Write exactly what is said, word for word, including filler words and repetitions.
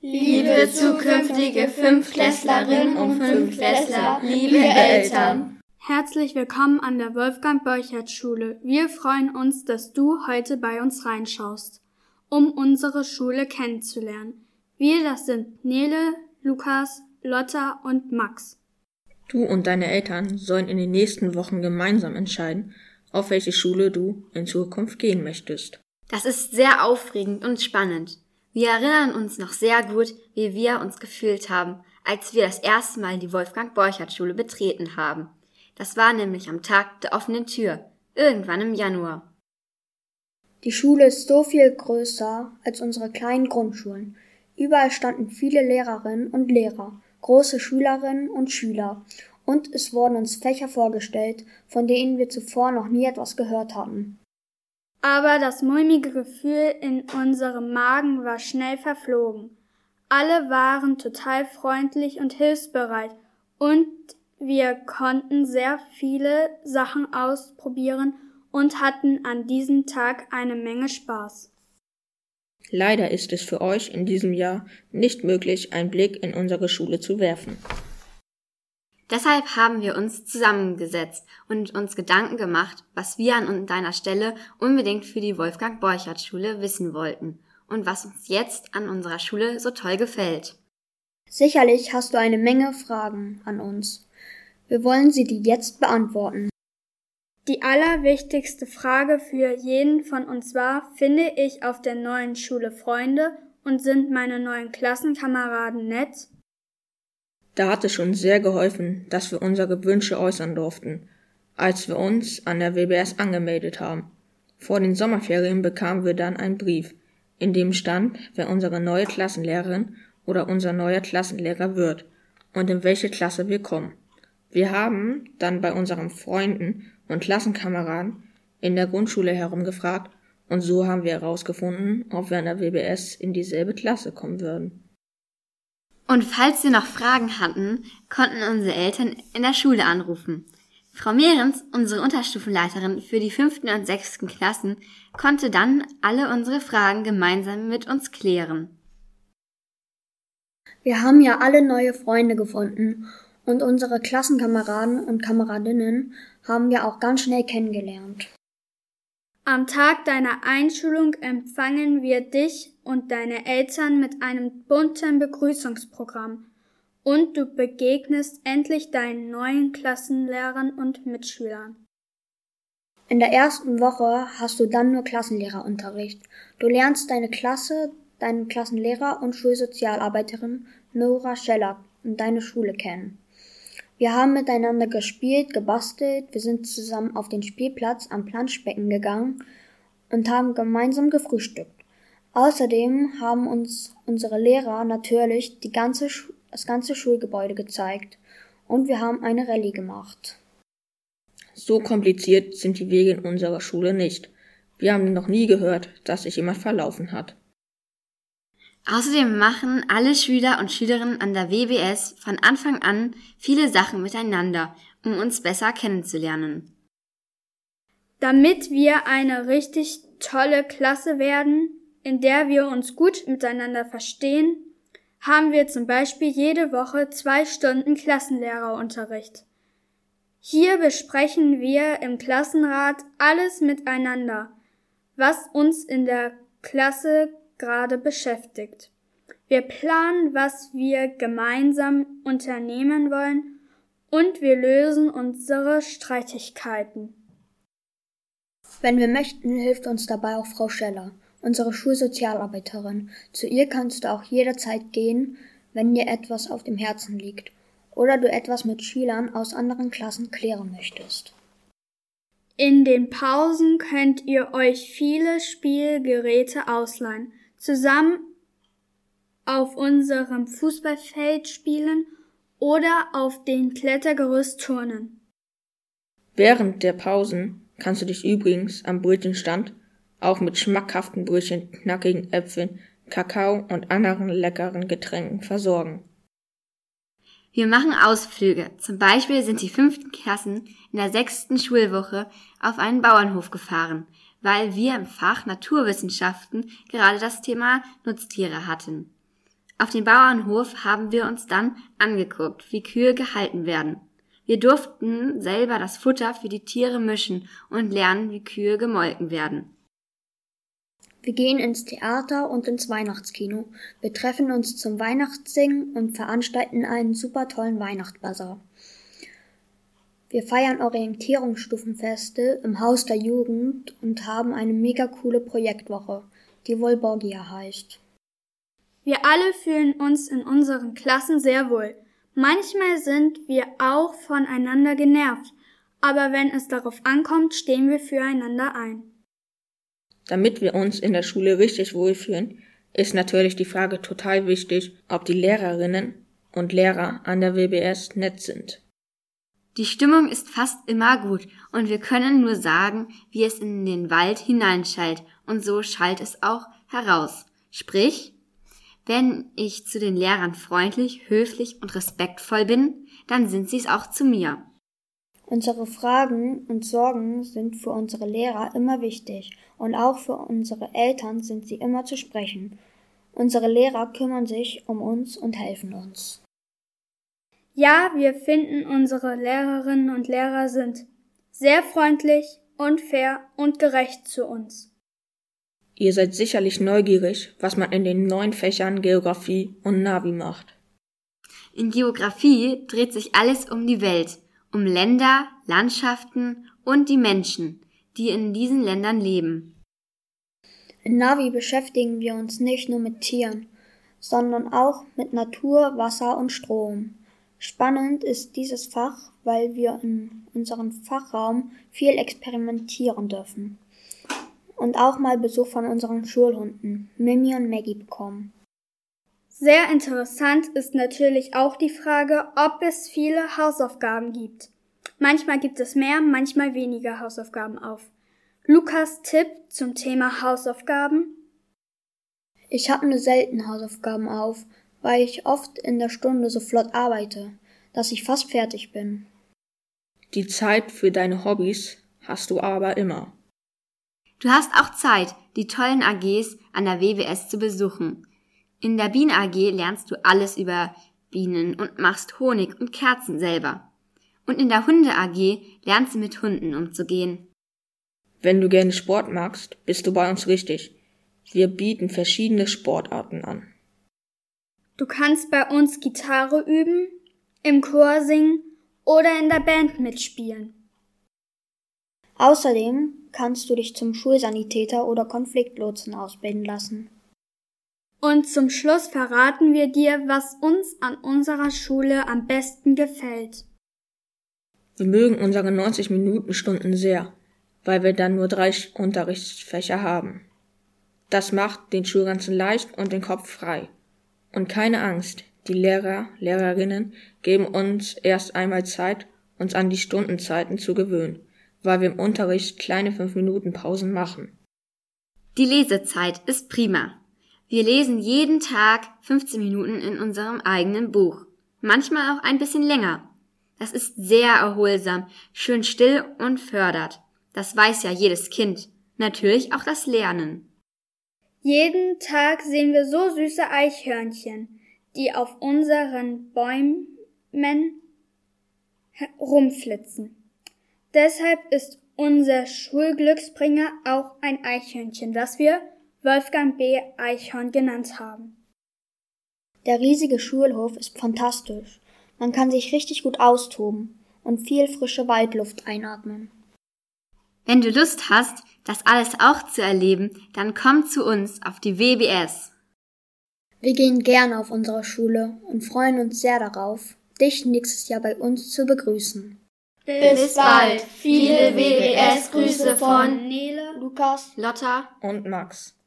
Liebe zukünftige Fünftklässlerinnen und Fünftklässler, liebe Eltern. Herzlich willkommen an der Wolfgang-Borchert-Schule. Wir freuen uns, dass du heute bei uns reinschaust, um unsere Schule kennenzulernen. Wir, das sind Nele, Lukas, Lotta und Max. Du und deine Eltern sollen in den nächsten Wochen gemeinsam entscheiden, auf welche Schule du in Zukunft gehen möchtest. Das ist sehr aufregend und spannend. Wir erinnern uns noch sehr gut, wie wir uns gefühlt haben, als wir das erste Mal die Wolfgang-Borchert-Schule betreten haben. Das war nämlich am Tag der offenen Tür, irgendwann im Januar. Die Schule ist so viel größer als unsere kleinen Grundschulen. Überall standen viele Lehrerinnen und Lehrer, große Schülerinnen und Schüler, und es wurden uns Fächer vorgestellt, von denen wir zuvor noch nie etwas gehört hatten. Aber das mulmige Gefühl in unserem Magen war schnell verflogen. Alle waren total freundlich und hilfsbereit und wir konnten sehr viele Sachen ausprobieren und hatten an diesem Tag eine Menge Spaß. Leider ist es für euch in diesem Jahr nicht möglich, einen Blick in unsere Schule zu werfen. Deshalb haben wir uns zusammengesetzt und uns Gedanken gemacht, was wir an deiner Stelle unbedingt für die Wolfgang-Borchert-Schule wissen wollten und was uns jetzt an unserer Schule so toll gefällt. Sicherlich hast du eine Menge Fragen an uns. Wir wollen sie dir jetzt beantworten. Die allerwichtigste Frage für jeden von uns war, finde ich auf der neuen Schule Freunde und sind meine neuen Klassenkameraden nett? Da hat es schon sehr geholfen, dass wir unsere Wünsche äußern durften, als wir uns an der W B S angemeldet haben. Vor den Sommerferien bekamen wir dann einen Brief, in dem stand, wer unsere neue Klassenlehrerin oder unser neuer Klassenlehrer wird und in welche Klasse wir kommen. Wir haben dann bei unseren Freunden und Klassenkameraden in der Grundschule herumgefragt und so haben wir herausgefunden, ob wir an der W B S in dieselbe Klasse kommen würden. Und falls wir noch Fragen hatten, konnten unsere Eltern in der Schule anrufen. Frau Mehrens, unsere Unterstufenleiterin für die fünften und sechsten Klassen, konnte dann alle unsere Fragen gemeinsam mit uns klären. Wir haben ja alle neue Freunde gefunden und unsere Klassenkameraden und Kameradinnen haben wir auch ganz schnell kennengelernt. Am Tag deiner Einschulung empfangen wir dich und deine Eltern mit einem bunten Begrüßungsprogramm und du begegnest endlich deinen neuen Klassenlehrern und Mitschülern. In der ersten Woche hast du dann nur Klassenlehrerunterricht. Du lernst deine Klasse, deinen Klassenlehrer und Schulsozialarbeiterin Nora Scheller und deine Schule kennen. Wir haben miteinander gespielt, gebastelt, wir sind zusammen auf den Spielplatz am Planschbecken gegangen und haben gemeinsam gefrühstückt. Außerdem haben uns unsere Lehrer natürlich die ganze, das ganze Schulgebäude gezeigt und wir haben eine Rallye gemacht. So kompliziert sind die Wege in unserer Schule nicht. Wir haben noch nie gehört, dass sich jemand verlaufen hat. Außerdem machen alle Schüler und Schülerinnen an der W B S von Anfang an viele Sachen miteinander, um uns besser kennenzulernen. Damit wir eine richtig tolle Klasse werden, in der wir uns gut miteinander verstehen, haben wir zum Beispiel jede Woche zwei Stunden Klassenlehrerunterricht. Hier besprechen wir im Klassenrat alles miteinander, was uns in der Klasse gerade beschäftigt. Wir planen, was wir gemeinsam unternehmen wollen und wir lösen unsere Streitigkeiten. Wenn wir möchten, hilft uns dabei auch Frau Scheller, unsere Schulsozialarbeiterin. Zu ihr kannst du auch jederzeit gehen, wenn dir etwas auf dem Herzen liegt oder du etwas mit Schülern aus anderen Klassen klären möchtest. In den Pausen könnt ihr euch viele Spielgeräte ausleihen, zusammen auf unserem Fußballfeld spielen oder auf den Klettergerüst turnen. Während der Pausen kannst du dich übrigens am Brötchenstand auch mit schmackhaften Brötchen, knackigen Äpfeln, Kakao und anderen leckeren Getränken versorgen. Wir machen Ausflüge. Zum Beispiel sind die fünften Klassen in der sechsten Schulwoche auf einen Bauernhof gefahren, weil wir im Fach Naturwissenschaften gerade das Thema Nutztiere hatten. Auf dem Bauernhof haben wir uns dann angeguckt, wie Kühe gehalten werden. Wir durften selber das Futter für die Tiere mischen und lernen, wie Kühe gemolken werden. Wir gehen ins Theater und ins Weihnachtskino. Wir treffen uns zum Weihnachtssingen und veranstalten einen super tollen Weihnachtsbasar. Wir feiern Orientierungsstufenfeste im Haus der Jugend und haben eine mega coole Projektwoche, die Volborgia heißt. Wir alle fühlen uns in unseren Klassen sehr wohl. Manchmal sind wir auch voneinander genervt, aber wenn es darauf ankommt, stehen wir füreinander ein. Damit wir uns in der Schule richtig wohlfühlen, ist natürlich die Frage total wichtig, ob die Lehrerinnen und Lehrer an der W B S nett sind. Die Stimmung ist fast immer gut und wir können nur sagen, wie es in den Wald hineinschallt und so schallt es auch heraus. Sprich, wenn ich zu den Lehrern freundlich, höflich und respektvoll bin, dann sind sie es auch zu mir. Unsere Fragen und Sorgen sind für unsere Lehrer immer wichtig und auch für unsere Eltern sind sie immer zu sprechen. Unsere Lehrer kümmern sich um uns und helfen uns. Ja, wir finden, unsere Lehrerinnen und Lehrer sind sehr freundlich und fair und gerecht zu uns. Ihr seid sicherlich neugierig, was man in den neuen Fächern Geografie und Navi macht. In Geografie dreht sich alles um die Welt, um Länder, Landschaften und die Menschen, die in diesen Ländern leben. In Navi beschäftigen wir uns nicht nur mit Tieren, sondern auch mit Natur, Wasser und Strom. Spannend ist dieses Fach, weil wir in unserem Fachraum viel experimentieren dürfen und auch mal Besuch von unseren Schulhunden Mimi und Maggie bekommen. Sehr interessant ist natürlich auch die Frage, ob es viele Hausaufgaben gibt. Manchmal gibt es mehr, manchmal weniger Hausaufgaben auf. Lukas Tipp zum Thema Hausaufgaben? Ich habe nur selten Hausaufgaben auf, weil ich oft in der Stunde so flott arbeite, dass ich fast fertig bin. Die Zeit für deine Hobbys hast du aber immer. Du hast auch Zeit, die tollen A Gs an der W B S zu besuchen. In der Bienen-A G lernst du alles über Bienen und machst Honig und Kerzen selber. Und in der Hunde-A G lernst du mit Hunden umzugehen. Wenn du gerne Sport magst, bist du bei uns richtig. Wir bieten verschiedene Sportarten an. Du kannst bei uns Gitarre üben, im Chor singen oder in der Band mitspielen. Außerdem kannst du dich zum Schulsanitäter oder Konfliktlotsen ausbilden lassen. Und zum Schluss verraten wir dir, was uns an unserer Schule am besten gefällt. Wir mögen unsere neunzig-Minuten-Stunden sehr, weil wir dann nur drei Unterrichtsfächer haben. Das macht den Schulranzen leicht und den Kopf frei. Und keine Angst, die Lehrer, Lehrerinnen geben uns erst einmal Zeit, uns an die Stundenzeiten zu gewöhnen, weil wir im Unterricht kleine fünf Minuten Pausen machen. Die Lesezeit ist prima. Wir lesen jeden Tag fünfzehn Minuten in unserem eigenen Buch. Manchmal auch ein bisschen länger. Das ist sehr erholsam, schön still und fördert. Das weiß ja jedes Kind. Natürlich auch das Lernen. Jeden Tag sehen wir so süße Eichhörnchen, die auf unseren Bäumen rumflitzen. Deshalb ist unser Schulglücksbringer auch ein Eichhörnchen, das wir Wolfgang B. Eichhorn genannt haben. Der riesige Schulhof ist fantastisch. Man kann sich richtig gut austoben und viel frische Waldluft einatmen. Wenn du Lust hast, das alles auch zu erleben, dann komm zu uns auf die W B S. Wir gehen gerne auf unsere Schule und freuen uns sehr darauf, dich nächstes Jahr bei uns zu begrüßen. Bis bald. Viele W B S-Grüße von Nele, Lukas, Lotta Und Max.